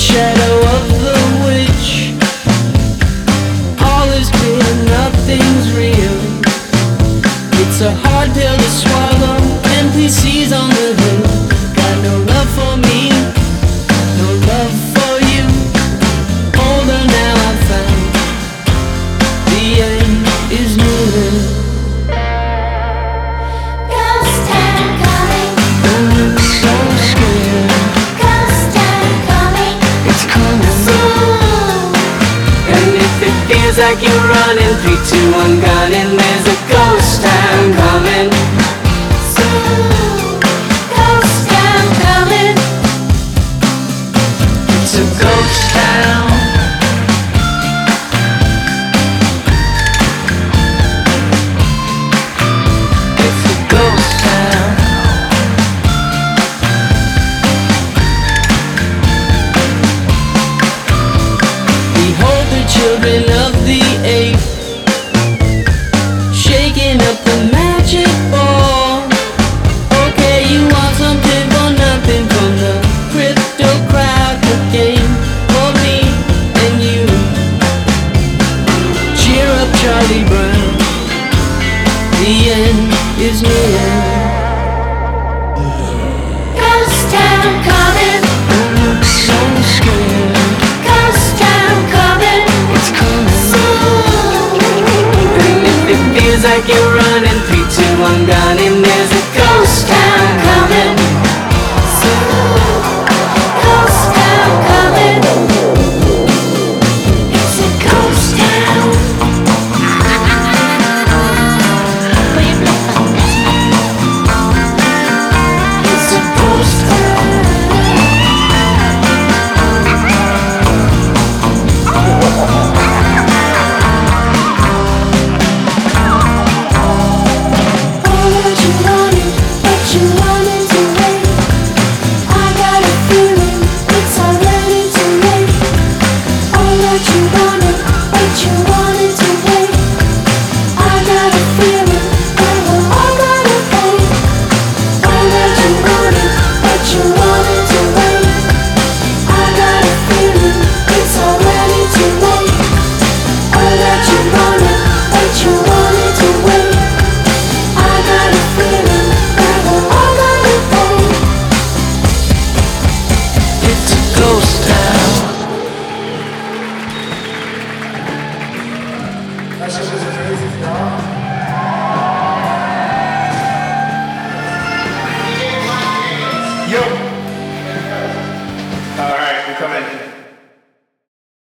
shadow of the witch. All is clear, nothing's real. It's a hard pill to swallow. NPCs on the hill. Got no love for me, no love for you. Older now I've found the end is near. Ghost town coming. I'm so scared. Ghost town coming. It's coming Soon. And if it feels like you're running, 3, 2, 1, gone, and there's a ghost town coming. Soon. Ghost town coming. It's a ghost town. It's a ghost town. Behold the children of the ape, shaking up the magic ball. Okay, you want something for nothing from the crypto crowd, the game for me and you. Cheer up, Charlie Brown, the end is near. Ghost town coming. I'm so scared. Ghost town coming. It's coming. Soon. And if it feels like you're running, 3, 2, 1, gone, and there's a ghost town coming. Ghost town coming. It's a ghost town. It's a ghost town. All that you wanted, but you wanted to wait. I got a feeling it's already too late. All that you wanted, but you wanted to wait. I got a feeling that we're all gonna pay. All that you wanted, but you wanted to wait. I got a feeling it's already too late. All that you wanted, but you wanted to wait. I got a feeling that we're all gonna pay. It's a ghost town.